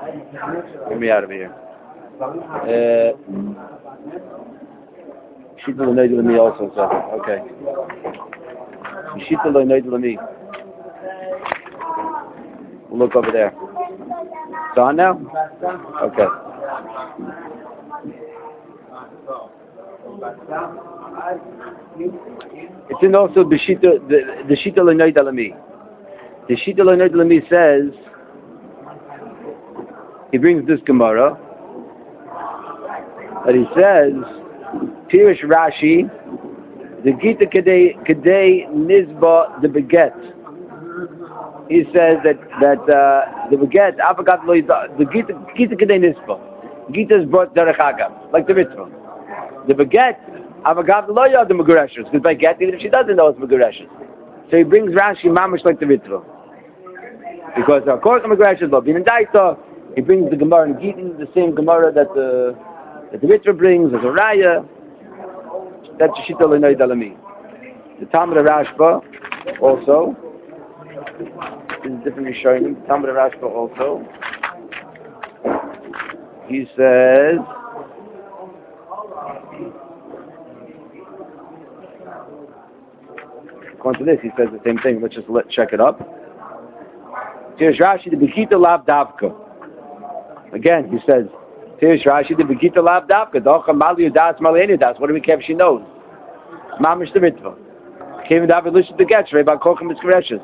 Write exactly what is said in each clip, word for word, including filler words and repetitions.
Get me out of here. Uh, Shita l'noid l'mi also, so, okay. Shita l'noid l'mi. We'll look over there. It's on now? Okay. It's in also the Shita, the, the Shita l'noid l'mi. The Shita l'noid l'mi says, he brings this Gemara, but he says, Pirish Rashi, the Gita Kedei Kedei Nizba the Beget. He says that that uh, the Beget, the Gita Gita Kedei Nizba. Gita is brought Derech Agav, like the Mitzvah. The Beget, Avagav Lo Yad the Megureshes, because by Get, even if she doesn't know it's Megureshes. So he brings Rashi Mamish like the Mitzvah. Because of course the Megureshes, Lo Bin and Daita, he brings the Gemara and Gita, the same Gemara that the that the Mitzvah brings as a Raya. That's Shita l'noid l'mi. The Talmud of Rashba also. This is different Rishonim. The Talmud of Rashba also. He says, according to this, he says the same thing. Let's just let check it up. Here's Rashi, the Bekita Lav Davka. Again, he says, here's Rashi, the Bekita Lav Davka. Docha Mali Udas Mali Enidas. What do we care if she knows? Mamish the Mitzvah. Came David Lishit the Getch, Rebbe Kochim Mitzvah.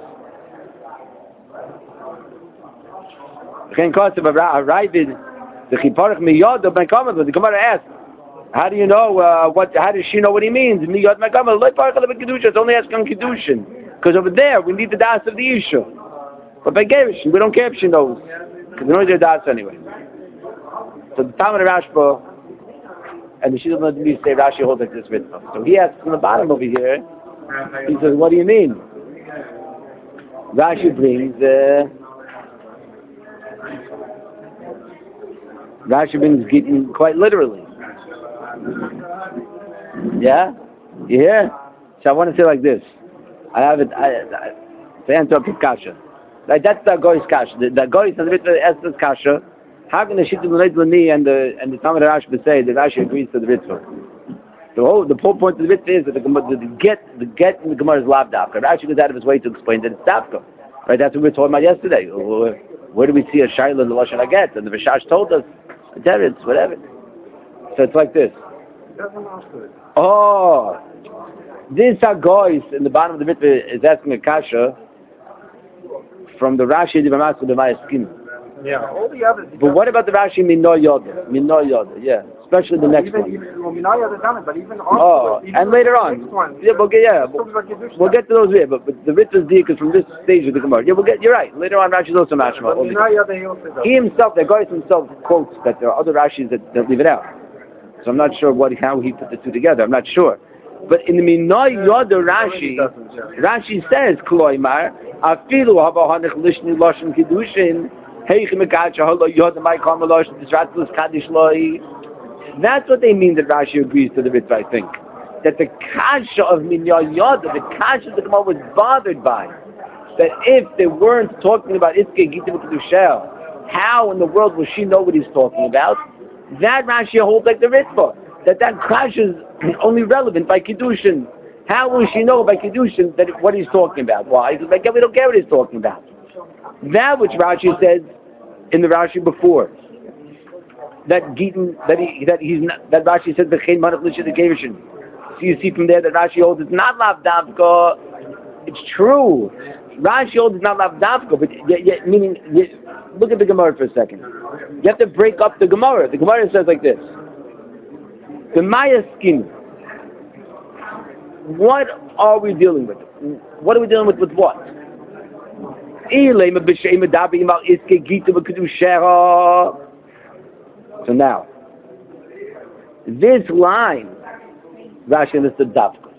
Again, concept of Ravid, the Chiparach Miyod of Mekamad, but the Gemara asked, how do you know, uh, what, how does she know what he means? Miyod Mekamad, Loi Parach of Kedusha, it's only asking on Kedushin. Because over there, we need the Das of the Isha. But by Gerushin, we don't care if she knows. Because we know their Das anyway. So the Talmud of Rashba and the Shita l'noid l'mi say Rashi holds like this mitzvah. So he asks from the bottom over here, he says, what do you mean? Rashi brings, uh, Rashi brings Gittin quite literally. Yeah? You hear? So I want to say like this. I have it, I, I, to answer up Kasha. Like that's the Goy's Kasha. The, the Goy's and the mitzvah Esther's Kasha. How can the Shita l'noid l'mi and the and the Talmud of Rashba say that Rashi agrees to the mitzvah? The whole the whole point of the mitzvah is that the, the, the get the get in the Gemara is lav dafka. Rashi goes out of his way to explain that it's dafka. Right? That's what we were talking about yesterday. Where, where do we see a shayla in the lashon haget? And the Vishash told us, it's whatever. So it's like this. Oh, this Hagois in the bottom of the mitzvah is asking a kasha from the Rashi the Bamasu the Mayaskin. Yeah, all the others. But what about the Rashi Mino Yoda? Mino Yoda, yeah. Especially the next even, one. Even, well, Mino Yoda done it, but even oh, even and later on. One, yeah, we'll get, yeah. We'll, we'll get to those here, but, but the Ritzvah's Dik is from this stage of the Gemara. Yeah, we'll get, you're right. Later on, Rashi's also mashma. He himself, the guy himself quotes that there are other Rashis that, that leave it out. So I'm not sure what how he put the two together. I'm not sure. But in the Mino Yoda Rashi, Rashi says, Kloimar, Afilu Habahanich Lishni Lashon Kiddushin, that's what they mean that Rashi agrees to the mitzvah, I think. That the kasha of Minya Yoda, the kasha the Gemara was bothered by, that if they weren't talking about Itzke Gita B'Kedushel, how in the world will she know what he's talking about? That Rashi holds like the mitzvah, that that kasha is only relevant by Kiddushin. How will she know by Kiddushin that what he's talking about? Why? Because like, we don't care what he's talking about. That which Rashi said in the Rashi before, that Gitin, that he, that he's not, that Rashi said the Chen Manach Lisha the Gevushin. So you see from there that Rashi holds it's not Lav Davka. It's true. Rashi holds it's not Lav Davka, but yet, yet, meaning yet, look at the Gemara for a second. You have to break up the Gemara. The Gemara says like this: the Maya skin. What are we dealing with? What are we dealing with? With what? So now, this line, Rashi understood Davka,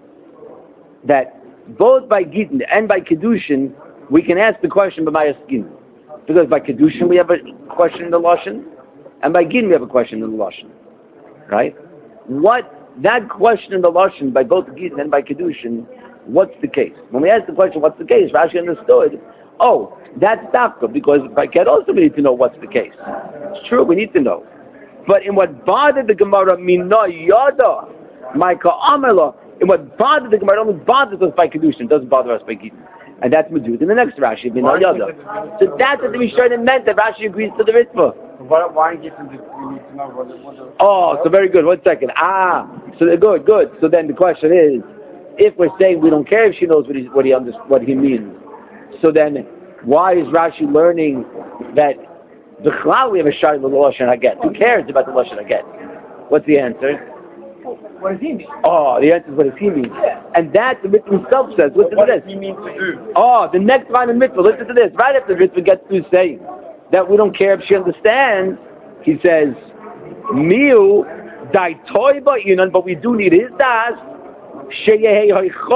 that both by Gittin and by Kedushin, we can ask the question by Maya skin. Because by Kedushin we have a question in the Lashon, and by Gittin we have a question in the Lashon. Right? What, that question in the Lashon, by both Gittin and by Kedushin, what's the case? When we ask the question, what's the case? Rashi understood, oh, that's dafka, because by get also we need to know what's the case. It's true, we need to know. But in what bothered the Gemara, Mina Yada, Maika Amela, in what bothered the Gemara, only bothers us by Kedushin, doesn't bother us by Gittin. And that's Medud in the next Rashi, Mina Yada. So that's what the Mishnah meant, that Rashi agrees to the Ritva. Why, why Gittin do we need to know what the... What the oh, so very good. One second. Ah, so they're good, good. So then the question is, if we're saying we don't care if she knows what he, what he, under, what he means, so then why is Rashi learning that the Chlal we have a shayla the Lashon Haget? Who cares about the Lashon Haget? What's the answer? What does he mean? Oh, the answer is what does he mean? Yeah. And that the mitzvah himself says. Listen What to does this. he mean to do? Oh, the next line in mitzvah. Listen to this. Right after the mitzvah gets through saying that we don't care if she understands, he says, "Miu dai toiba inan," but we do need his das. We need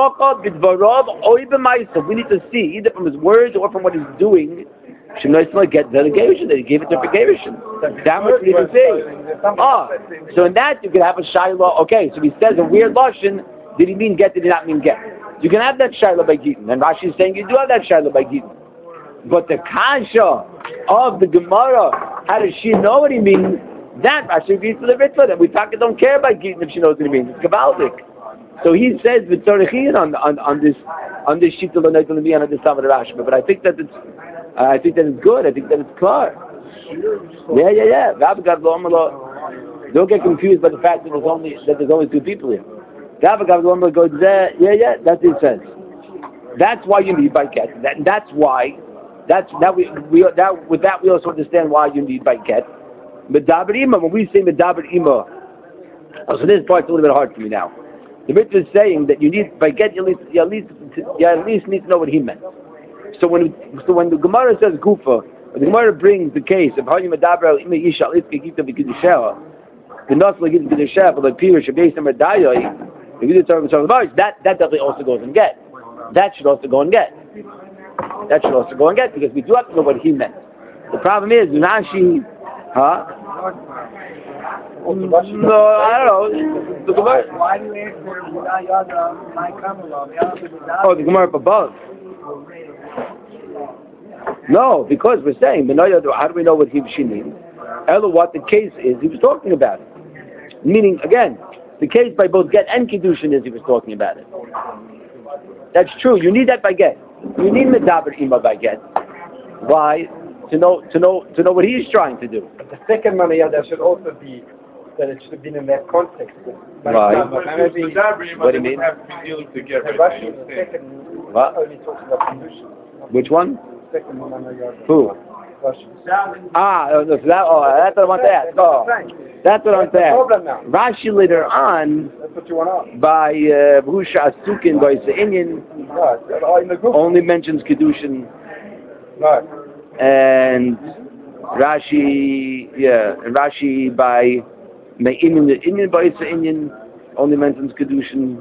to see either from his words or from what he's doing. Get delegation that he gave it to Gerushin. That much we need to see. Oh, so in that you can have a shayla. Okay, so he says a weird lashon. Did he mean get? Did he not mean get? You can have that shayla by Gittin, and Rashi is saying you do have that shayla by Gittin. But the kasha of the Gemara, how does she know what he means? That Rashi agrees to the Ritva that we talk don't care about Gittin if she knows what he means. It's Kabbalistic. So he says v'tzorichin on on on this on this sheet of the night on this time of the Rashi. But I think that it's uh, I think that it's good. I think that it's clear. Yeah, yeah, yeah. Don't get confused by the fact that there's only that there's only two people here. Yeah, yeah, that's what it says. That's why you need by get. That, that's why. That's that we we that with that we also understand why you need by get. Medaber ima, when we say medaber ima, oh, so this part's a little bit hard for me now. The mitzvah is saying that you need by get you at least you at least you at least need to know what he meant. So when so when the Gemara says gufa, when the Gemara brings the case of how you medaber al ima isha litzke gita b'kedusha, the nasla gita b'kedusha for the pirush based on medayai, the gita tzarv tzarv that that definitely also goes and get. That should also go and get. That should also go and get because we do have to know what he meant. The problem is Rashi, huh? No, I don't know. The Gemara. Why do you answer Yada, my Kamala? Oh, the Gemara above. No, because we're saying, how do we know what he she means? Ella, what the case is, he was talking about it. Meaning, again, the case by both get and kiddushin is he was talking about it. That's true. You need that by get. You need medaber ima by get. Why? To know, to know, to know what he's trying to do. But the second one, yeah, there should also be that it should have been in that context. Right. Maybe, what do you mean? Have to be dealing to get the right. Russian, the second What? only talks about conditions. Which one? The second one, yeah. Who? Russian. Ah, oh, no, so that, oh, that's what I want to ask. Oh, that's what I want to ask. Rashi later on, That's what you want to by Brusha Asukin, by Se'inyan, Right. In the group. only mentions Kedushin, Right. and Rashi, yeah, and Rashi by Me'inyan, the Inyan by Se'inyan, only mentions Kedushin.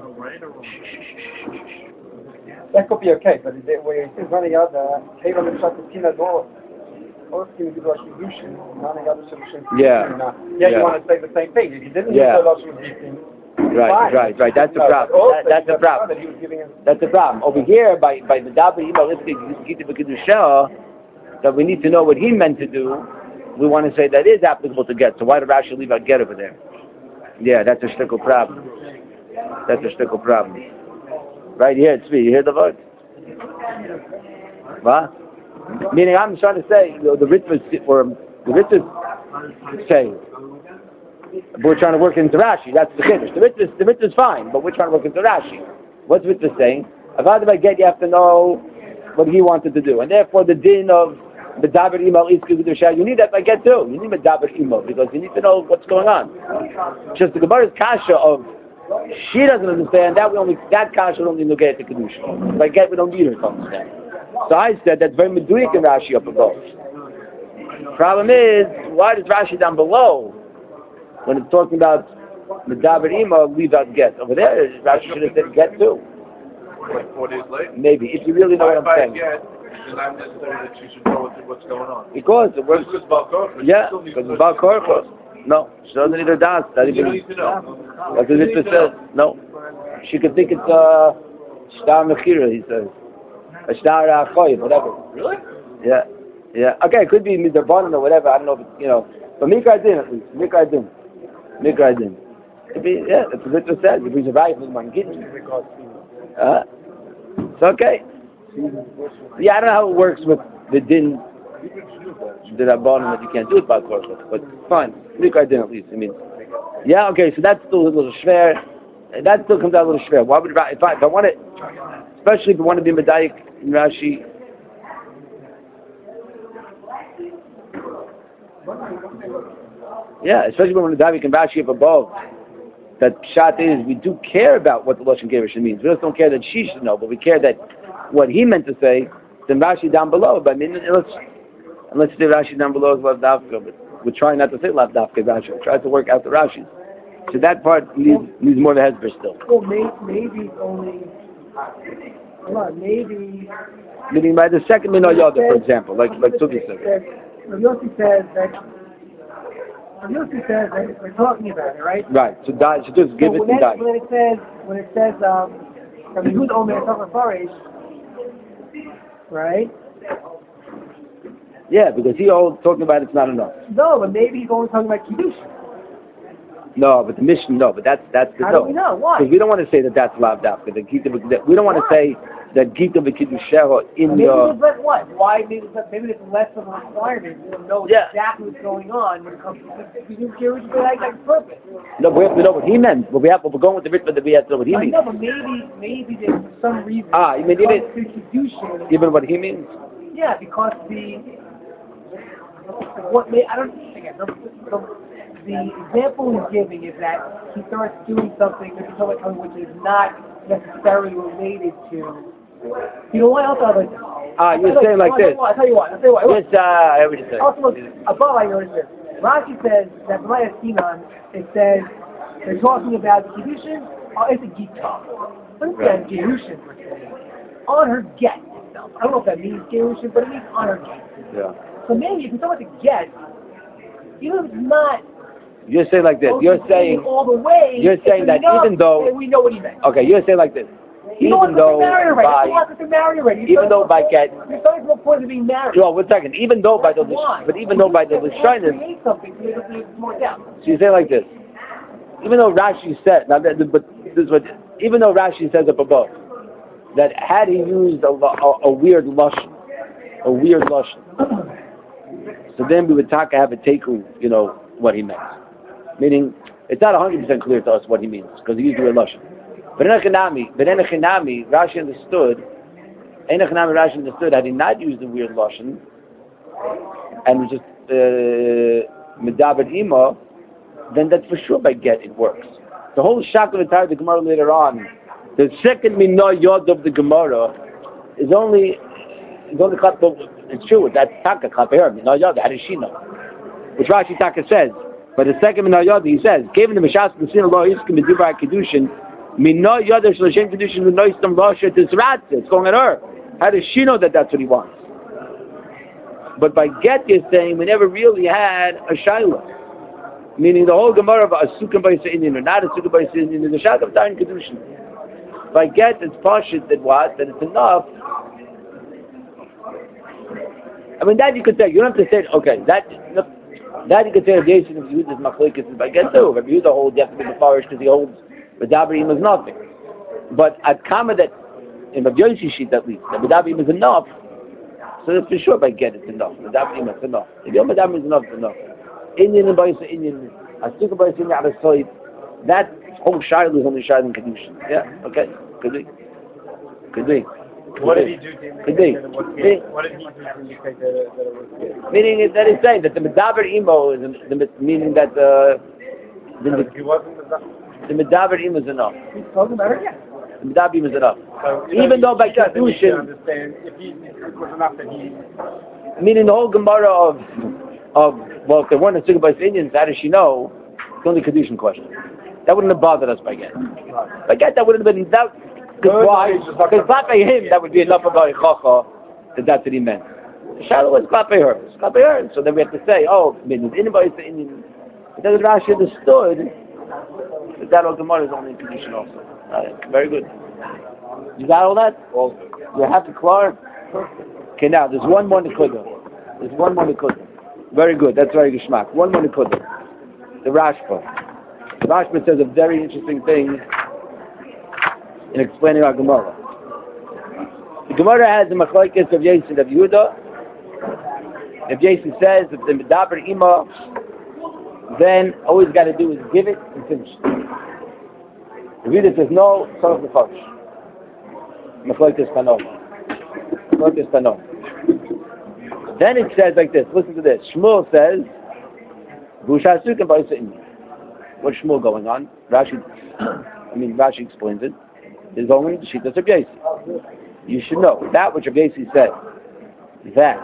That could be okay, but it, where it says one other, Kevin and Shakatina Dor, or can you do a solution, none of the other solutions. Yeah. Yeah, Yeah. you want to say the same thing. If you didn't Yeah. use the logic of these things, Right, fine. right, right. That's the No, problem. but also That, that's the you problem. that he was giving us That's the problem. Over here, by by the Dabra Ima Lifke Kedusha, that we need to know what he meant to do. We want to say that is applicable to get. So why did Rashi leave out get over there? Yeah, that's a shtickle problem. That's a shtickle problem. Right here, it's me. You hear the word? What? Meaning, I'm trying to say, you know, the Ritva or the Ritva saying, we're trying to work into Rashi. That's the chiddush. The Ritva, the Ritva is fine, but we're trying to work into Rashi. What's Ritva saying? If I get, you have to know what he wanted to do, and therefore the din of the daber imo is kedusha. You need that by get too. You need the daber imo because you need to know what's going on. Just the Gemara's kasha of she doesn't understand that we only that kasha will only negate the kedusha. By get, we don't need her to understand. So I said that's very meduik in Rashi up above. Problem is, why does Rashi down below, when it's talking about the daber imo, leave out get? Over there, Rashi should have said get too. Like four days later. Maybe, if you really know what I'm By saying. get, it's not necessary that you should know what, what's going on. Because it works. Because Baal Korchos, Yeah, you still need because to it's about know. Korchos. No, she doesn't need her dance. Not You even. don't need to know. That's what You it need to says. No, she could think it's uh, Shtar Mechira. He says. a star achoy, whatever. Really? Yeah, yeah. Okay, it could be midrabanan or whatever. I don't know, but you know, but mikra din at least. Mikra din, mikra din. Could be, yeah, that's what it says. If he's a right, he's man gittin. Uh, it's okay. Yeah, I don't know how it works with the din, the rabbanon that you can't do it by korchot, but fine. Mikra din at least. I mean, yeah, okay. So that's still a little schwer. That still comes out a little schwer. Why would if I, if I want it, especially if you want to be medayik in Rashi? Yeah, especially when we're medayik in Rashi up above. That pshat is we do care about what the lashon gerushin means. We just don't care that she should know, but we care that what he meant to say. Then Rashi down below. But I mean, let's unless you say Rashi down below is lav dafka, but we're trying not to say lav dafka Rashi. We're trying to work out the Rashis. So that part needs, needs more of a hezber still. Well, may, maybe only. Hold on, maybe. Meaning by the second minor yoda, for example, like like Tuki said. Rav Yossi says that. Rav Yossi says that we're talking about it, right? Right. So die, so just give so it when and that, die. when it says when it says um, Rabbi Yehuda Omer Tachar Farish, right? Yeah, because he all talking about it's not enough. No, but maybe he's only talking about Kiddush. No, but the mission, no, but that's that's the How no. do we know? Why? Because we don't want to say that that's lav dafka. That Gita, that we don't want to say that Gita v'kiddusheho in Maybe your. it's less what? Why? Maybe it's, maybe it's less of a requirement to know Yeah. exactly what's going on when it comes to we do care what like like purpose. No, we have to know what he meant. But we have, but we're going with the ritva that we have to know what he I means. know, but maybe maybe there's some reason. Ah, you mean even to Kiddushin. even what he means? Yeah, because the what may I don't again the, the, the example he's giving is that he starts doing something which is not necessarily related to. You know what else I like? Ah, you're saying like this. I'll tell you what. I'll tell you what. Yes, uh, I would say. Also, above I noticed this. Rashi says that Maya Sinan, it says they're talking about Kiddushin. Oh, it's a guitar. It says Gerushin per se. On her get itself. I don't know if that means Gerushin, but it means on her get. Yeah. So maybe if you're talking about the get, even if it's not. You're saying like this. You're saying all the way. You're saying that even though we know what he meant. Okay, you're saying like this. You know Even though by already. even though by get you're starting from a point of being married. no, one second. Even though by the Why? but even though by the Lashonis, create something to make it more doubt. so you say like this. Even though Rashi said now, that, but this is what even though Rashi says up above that had he used a, a, a weird lashon, a weird lashon, so then we would talk have a teku, you know what he meant. Meaning, it's not one hundred percent clear to us what he means, because he used the word lashon. But in Echanami, but in Echanami, Rashi understood, in Echanami, Rashi understood, had he not used the weird lashon, and was just, medaber ima, then that's for sure by get it works. The whole shak of the entire the Gemara later on, the second minah yod of the Gemara, is only, is only, it's true, that's taka, kaper, minah yod, how does she know? Which Rashi taka says. But the second minah yod, he says, given the mishas the sin of law iskim medivar kedushin, minah yod shlashem kedushin v'noistam lasha tisratz. It's going at her. How does she know that that's what he wants? But by get, you're saying we never really had a shayla, meaning the whole Gemara of a sukkah by Indian or not a sukkah by Indian is a shak of tayin kedushin. By get, it's pashit that what that it's enough. I mean that you could say. You don't have to say okay. That. That you could say, Jason, if you use this machlekes is by get too. If you use the whole, you have to be the farish because he holds the dabarim is nothing. But at kama that, in the Yoshi sheet at least, the dabarim is enough, so that's for sure by get it's enough. The dabarim is enough. If the dabarim is enough, it's enough. Indian and Baisa Indian, Asuka Baisa Indian out of sight, that whole shayla is only shayla in Kedushin. Yeah, okay, could be. Could be. What did he do to indicate that it was gay? What did he do to indicate that it, that it was gay? Meaning that is saying that the medaber imo is the, meaning that the the, No, he wasn't the the medaber imo is enough. He's talking about her, yeah. The medaber imo is enough. So, you know, Even though by he doesn't need to kedushin, understand if he if it was enough that he. meaning the whole gemara of of well, if there weren't a single by Indians, how does she know? It's only a kedushin question. That wouldn't have bothered us by get. By get, that wouldn't have been that. Because why? Because clapping him, that would be enough about Chacha that that's what he meant. The shadow was clapping her. It's clapping her. So then we have to say, oh, I mean, anybody say Indian. But then Rashi understood that that Gemara is only in condition also. Right. Very good. You got all that? You have to clear. Okay, now there's one more nekuda. There's one more nekuda. Very good. That's very geschmack. One more nekuda. The Rashba. The Rashba says a very interesting thing in explaining our Gemara. The Gemara has the machlokes of Yosef of Yehuda. If Yosef says if the medaber ima, then all he's got to do is give it and finish it. If Yehuda says no, tzarich lefarish. Machlokes tanom. Machlokes tanom. Then it says like this. Listen to this. Shmuel says, "V'usha sukim ba'isa imi." What's Shmuel going on? Rashi, I mean Rashi explains it. There's only the shittas of Yosef. You should know that which Rav Yosef said, that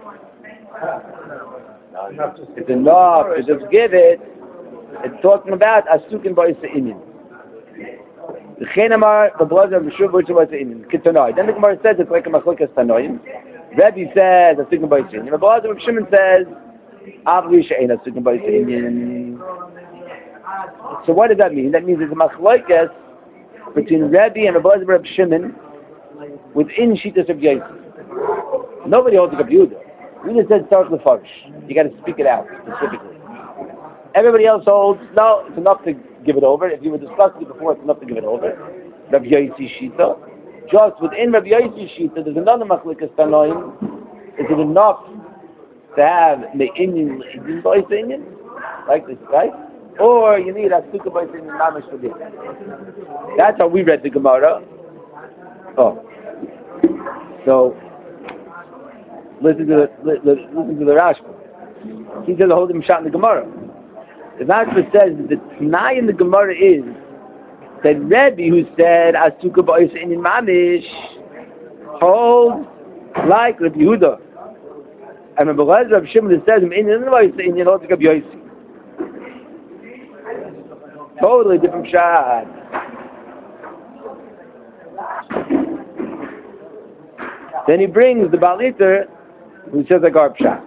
it's enough to just give it. It's talking about asukin ba'isa imi. The Chenamar, the blood of Rishub, which was in Kitanoi. Then the Gemara says it's like a machlokes tanoim. Rebbe says asukin ba'isa imi. The blood of Shimon says avli she'ein asukin ba'isa imi. So what does that mean? That means it's a machlokes between Rebbe and the blood of Reb Shimon within Shittas of Yosef. Nobody holds a computer. We just said tzarich lefarish. You got to speak it out specifically. Everybody else holds no. It's enough to give it over. If you were discussing it before, it's enough to give it over. Rabbi Yosef Shita. Just within Rabbi Yosef Shita, there's another machlokes tanoim. Is it enough to have the Indian Indian boys Indian like this, right? Or you need a sukkah boys Indian mamish for this. That's how we read the Gemara. Oh, so listen to the listen to the Rashba. He says hold him shot in the Gemara. The Rashba says that the Tanai in the Gemara is that Rebbe, who said Asuka ba'is in mamish, holds like Rabbi Yehuda, and Rabbi Elazar Rabbi Shimon says in ba'is in holds like Rabbi Yosef. Totally different shot. Then he brings the Baal Iter, who says like our pshat.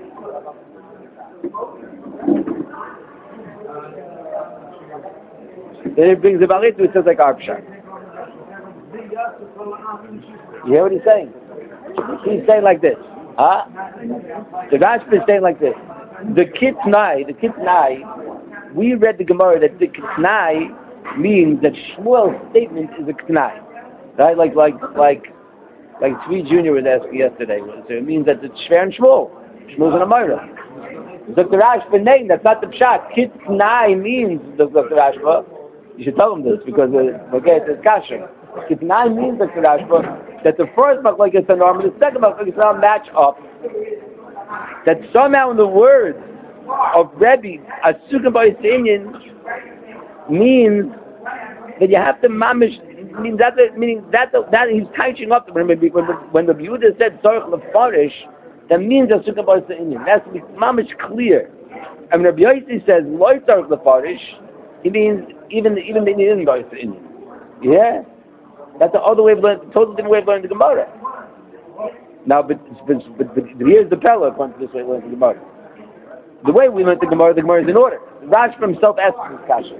Then he brings the Baal Iter, who says like our pshat. You hear what he's saying? He's saying like this. Huh? The Rashba is saying like this. The Kitnai, the Kitnai, we read the Gemara that the Kitnai means that Shmuel's statement is a Kitnai. Right? Like, like, like, Like Tzvi Junior was asking yesterday, so it means that it's Shver and Shmuel. Shmuel's an Amora. Doctor Rashba name, that's not the pshat. Kit Nai means, Doctor Rashba, you should tell him this because okay, it's kasher. Kit Nai means, Doctor Rashba, that the first machlokes tanoim and the second machlokes tanoim match up. That somehow in the words of Rebbe, Asukin ba'is inyan means that you have to mamish. Means that meaning that that he's touching up when when when the Yehuda said tzarich lefarish, that means that sukkah ba'is inyan. That's to be mamish clear. And when Rabbi Yosef says loy tzarich lefarish, he means even even the inyan ba'is inyan. Yeah, that's the other way of learning, totally different way of learning the Gemara. Now, but but, but, but here's the pella according to this way of learning the Gemara. The way we learn the Gemara, the Gemara is in order. Rashba himself asks this kasha.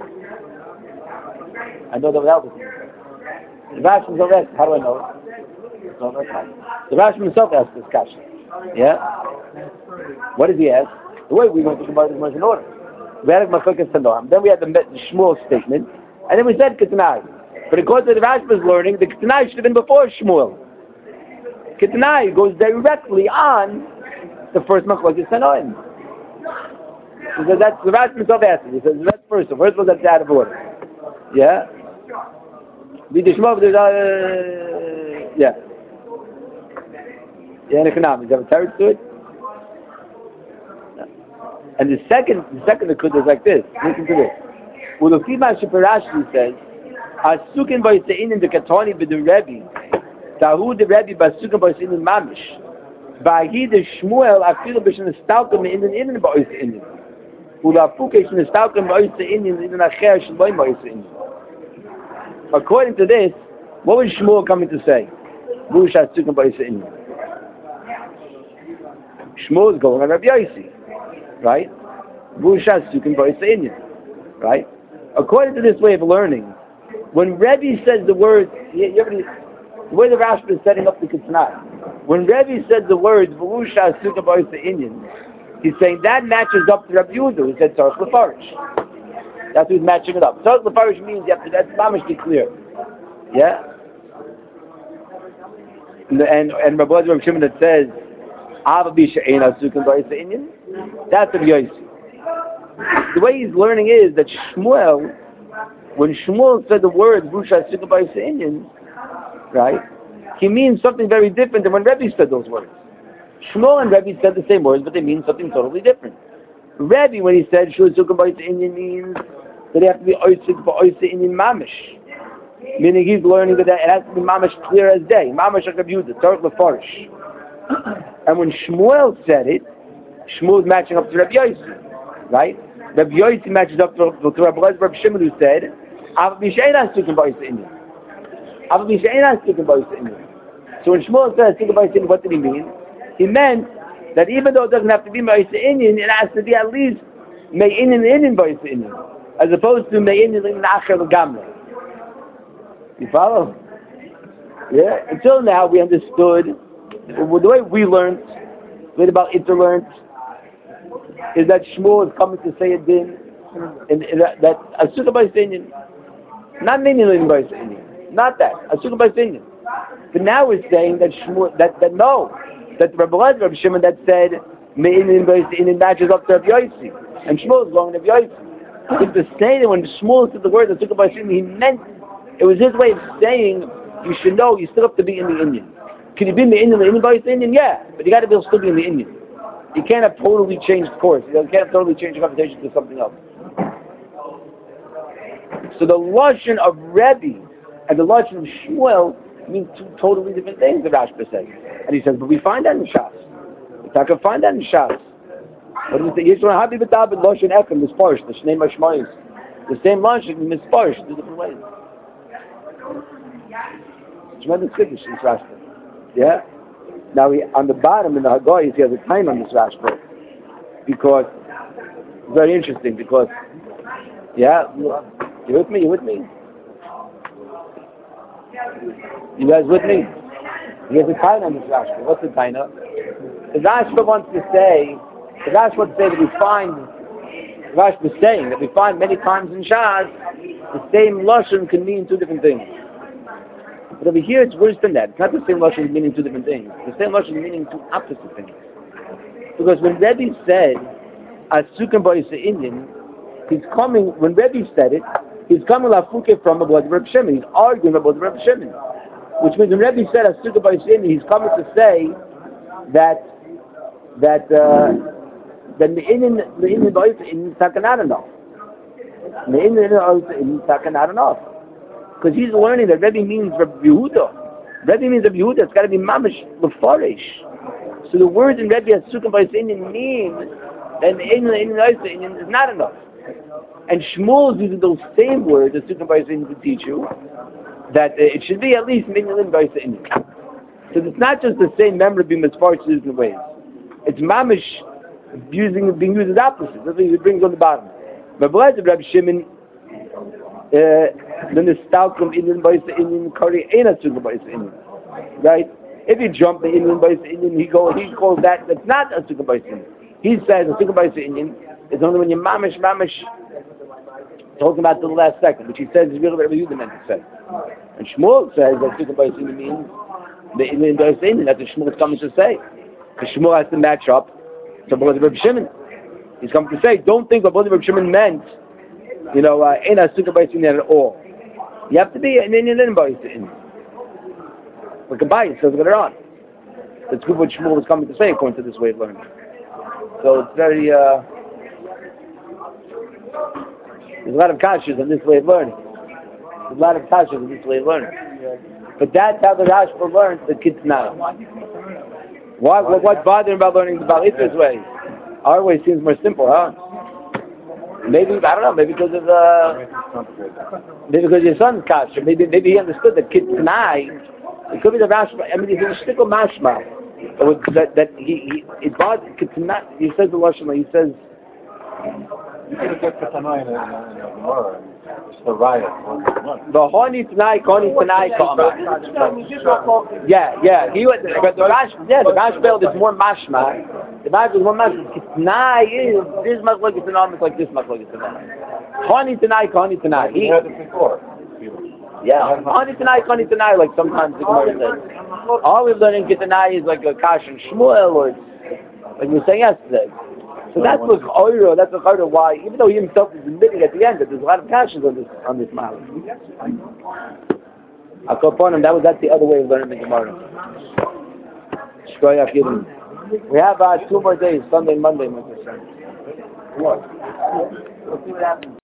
I know that would help us. The Rashba himself asks, how do I know it? No, that's fine. The Rashba himself asks this question. Yeah? What does he ask? The way we went to Gemara is in order. We had a machlokes tanoim, then we had the, the Shmuel statement, and then we said Ketanai. But according to the Rashba's learning, the Ketanai should have been before Shmuel. Ketanai goes directly on the first machlokes tanoim. He says that's the Rashba himself asking. He says that's first. The first was that's out of order. Yeah? Be the Shmuel, there's uh, yeah. Yeah, in economics, you have a terrorist to it. And the second, the second akud is like this. Listen to this. Well, the Fima Shiparashi says, "Asukin ba'yisein in the katoni b'the Rebbe, tahu the Rebbe ba'asukin ba'yisein in mamish, ba'hi the Shmuel afilu b'shen estalkum in in in ba'yisein, ulafuke shen estalkum ba'yisein in in acher shloim ba'yisein." According to this, what was Shmuel coming to say? Bush asukin ba'yisein. Shmuel is going on Rabbi Yossi. Right? Right? According to this way of learning, When Rebbe says the word, you, you ever, the way the Rashba is setting up the Kitznai, when Rebbe says the words V'usha Sukkah B'Oisa Inyan, he's saying that matches up to Rabbi Yehuda, who said Tzarech L'Farish. That's who's matching it up. Tzarech L'Farish means you have to, that's mamish be clear. Yeah? And and, and Rabbi Rabbi Shimon that says Ava Bisha Eina Sukkah B'Oisa Inyan, that's Rabbi Yossi. The way he's learning is that Shmuel, when Shmuel said the word V'usha Sukkah B'Oisa Inyan, right, he means something very different than when Rebbe said those words. Shmuel and Rebbe said the same words, but they mean something totally different. Rebbe, when he said Shul Sukkah B'Oisa Inyan, means that they have to be Oisik B'Oisa Inyan Mamish. Meaning he's learning that it has to be Mamish clear as day. Mamish like Rabbi Yehuda, Tzarech L'Farish. And when Shmuel said it, Shmuel is matching up to Rabbi Yossi, right? Rabbi Yossi matches up to, to Rabbi Rabbi Shimon, who said, Ava B'She'ena Sukkah B'Oisa Inyan. Ava B'She'ena Sukkah B'Oisa Inyan. So when Shmuel says Sukkah B'Oisa Inyan, what did he mean? He meant that even though it doesn't have to be B'Oisa Inyan, it has to be at least May Inyan Inyan B'Oisa Inyan, as opposed to May Inyan Inyan Acher L'Gamle. You follow? Yeah? Until now we understood, the way we learned, the way about Itter learned, is that Shmuel is coming to say a din, and, and that, that Asukah B'Oisa Inyan, not May Inyan Inyan B'Oisa Inyan, not that, Asukah B'Oisa Inyan. But now we're saying that Shmuel, that, that no, that Rabbi Elazar, Rabbi Shimon that said May Inyan B'Oisa Inyan matches up to Rabbi Yossi, and Shmuel is going to Rabbi Yossi. It's the same that when Shmuel said the word Asukah B'Oisa Inyan, he meant, it was his way of saying, you should know you still have to be in the Indian. Can you be in the Indian, the Indian B'Oisa Inyan? Yeah, but you got to be still be in the Indian. You can't have totally changed course. You can't have totally changed the conversation to something else. So the Lashon of Rebbe and the Lashon of Shmuel mean two totally different things, the Rashba says. And he says, but we find that in Shas. We're not going to find that in Shas. What does it say? Yisrael Habib B'David Lashon Echem, Misparish, the Shnei Mashmayis. The same Lashon, Misparish, two different ways. Tremendous Kiddush, this Rashba. Yeah? Now, he, on the bottom in the Haggah, he has a time on this Rashba. Because, it's very interesting, because, yeah, you with me? You with me? You guys with me? He has a time on this Rashba. What's the time? The Rashba wants to say, the Rashba wants to say that we find, the Rashba is saying that we find many times in Shas, the same Lashon can mean two different things. But over here it's worse than that. It's not the same Lashon meaning two different things. The same Lashon meaning two opposite things. Because when Rebbe said, Asukah B'Oisa Inyan, he's coming, when Rebbe said it, he's coming lafuke from about Rebbe Shimon. He's arguing about Rebbe Shimon. Which means when Rebbe said Asukah B'Oisa Inyan, he's coming to say that, that, uh, that the Inyan, the Inyan B'Oisa Inyan is not enough. The Inyan B'Oisa Inyan is not enough. Because he's learning that Rebbe means Rabbi Yehuda. Rebbe means Rabbi Yehuda. It's got to be mamish l'farish. So the words in Rebbe Asukah B'Oisa Inyan mean that the Inyan B'Oisa Inyan is not enough. And Shmuel is using those same words Asukah B'Oisa Inyan to teach you that uh, it should be at least Inyan B'Oisa Inyan. So it's not just the same memory being as far as different ways. It's mamish using being used as opposites. That's what he brings on the bottom. Rabbi Rabbi Shimon. Uh, then the stalkum Indian B'Oisa Inyan Kari ain't Asukah B'Oisa Inyan, right? If you jump the Indian B'Oisa Inyan, he go he calls that that's not Asukah B'Oisa Inyan. He says Asukah B'Oisa Inyan is only when you mamish mamish talking about till the last second, which he says is really what Rabbi Yehuda meant to say. And Shmuel says that Asukah B'Oisa Inyan means the Indian B'Oisa Inyan. That's what Shmuel is coming to say, because Shmuel has to match up to Rabbi Shimon. He's coming to say, don't think what Rabbi Shimon meant. You know, ain't Asukah B'Oisa Inyan at all. You have to be an Indian B'Oisa Inyan. Like a bias says later on. That's good what Shmuel was coming to say according to this way of learning. So it's very, uh, there's a lot of kashas in this way of learning. There's a lot of kashas in this way of learning. But that's how the Rashba learns the kids now. Why, what, what's bothering about learning the Baal Hitler's way? Our way seems more simple, huh? Maybe, I don't know, maybe because of uh, maybe because your son's kasha. Maybe maybe he understood that kid tonight. It could be the Rashba. I mean, he's in a shtickle mashma. That that he he it bothers kid tonight. He says the Lashon. He says. The riot. The honey tonight, honey tonight, yeah, yeah. He was, but the Rash, yeah, the Rash build is more mashma. The Rash is more mashma. Tonight is this much like it's an like this much like it's an honey tonight, honey tonight. He had it before. Yeah, honey tonight, honey tonight. Like sometimes the Gemara says, all we're learning tonight is like a Kash and Shmuel, or like we were saying yesterday. So that's what Oiro, that's what Oiro, why, even though he himself is admitting at the end that there's a lot of Kashas on this on this model. I'll go upon him, that was that's the other way of learning the Gemara. Shkoyach Yidin. We have uh, two more days, Sunday and Monday, my friend. We'll see what happens.